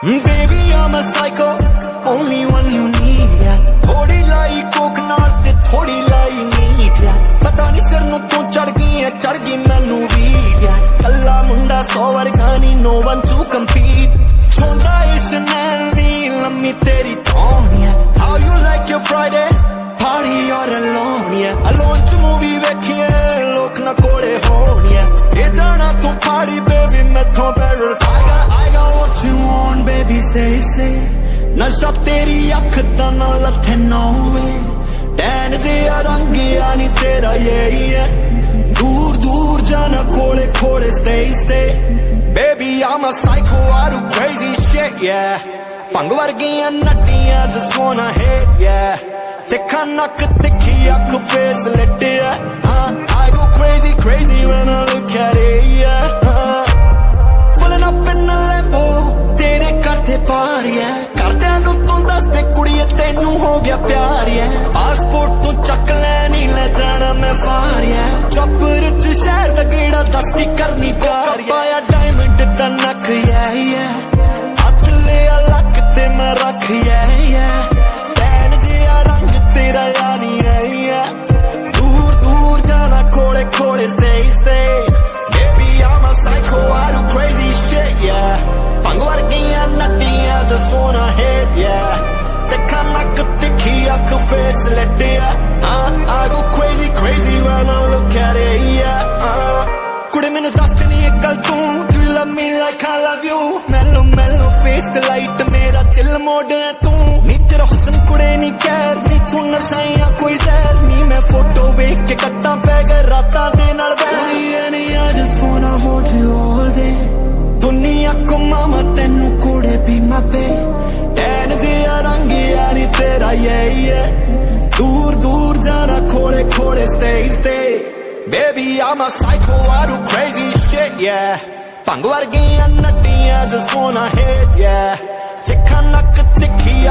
Baby, I'm a psycho, only one you need, yeah. थोड़ी लाई कोकनाट ते थोड़ी लाई नीट, yeah. पता नहीं सिर नूं तू चढ़ गई मैनू वीड, yeah. कल्ला मुंडा 100 वर्गा नी, no one to compete. छोंदा इस नैन दी लम्मी तेरी थॉन, yeah. How you like your Friday? Party or alone, yeah. Alone च मूवी वेखिए लोक ना कोड़े होण, yeah. ये जाना तू party baby मैथों barrel. I got what you want baby, say नशा तेरी अख दा ना लथे no way. डैन जिहा रंग यानी तेरा यही है. दूर दूर जाना कोड़े कोड़े stay. Baby I'm a psycho, I do crazy shit, yeah. भंग वर्गियां नट्टियां just wanna hit, yeah. तिखा नक तिखी अख face lit, yeah. I go crazy when I look at it, yeah. Pulling up in a Lambo, तेरे करते पार, yeah. करदियां नूं तूं दस दे कुड़िए तैनू हो गया प्यार, yeah. पासपोर्ट तू चक लैनी ले जाना मैं फार, yeah. चौपर च शहर दा गेड़ा दस की करनी प्यार, yeah. पाया डायमंड दा नक, yeah. हथ लिया लक ते मैं रख, yeah. डैन जिहा रंग तेरा यानी, yeah. दूर दूर जाना Khode Khode stay. Baby I'm a psycho, I do crazy shit, yeah. भंग वर्गियां नट्टियां just wanna hit, yeah. तिखा नक तिखी अख face lit, yeah. I go crazy when I look at it, yeah. कुड़े मैनू दस नी एक गल तू, do you love me like I love you? Mellow face the light, मेरा chill mode है तू. नी तेरा हुस्न कुड़े नी कैर, नी तू नशा या कोई जहर. नी मैं फोटो वेख के कट्टा पै गए रातां दे नाल बैर. I just wanna hold you all day. दुनिया को मामा तेनू कुड़े भी my babe. डैन जिहा रंग यानी तेरा yeah. दूर दूर जाना Khode Khode stay. Baby I'm a psycho, I do crazy shit, yeah. भंग वर्गियां नट्टियां just wanna hit, yeah. तिखा नक तिखी